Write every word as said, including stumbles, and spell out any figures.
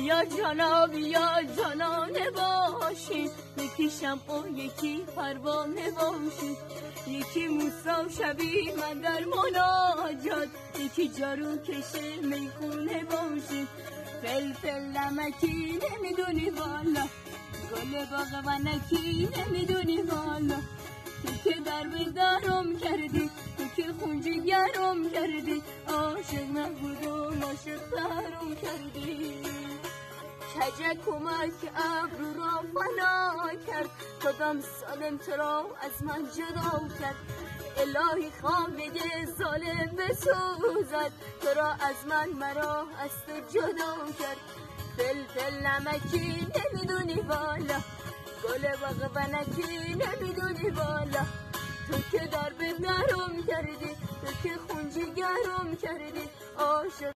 بیا جانا بیا جانا نباشیم، یکی شمع و یکی پروانه باشیم، یکی موسی شبی من در مناجات، یکی جارو کشه میخونه باشیم. فلفل نمکی نمیدونی والا، گل باغ ونکی نمیدونی والا، تو که در به درم کردی، تو که خونجی گرم کردی، عاشق نبودم عاشق ترم کردی. کجه کمک ابرو را فنا کرد، کدام سالم تو را از من جدا کرد. الهی خامه ظالم بسوزد، تو را از من مرا از تو جدا کرد. فلفل نمکی نمیدونی والا، گل باغ ونکی نمیدونی والا، تو که در به درم کردی، تو که خونجی گرم کردی، عاشق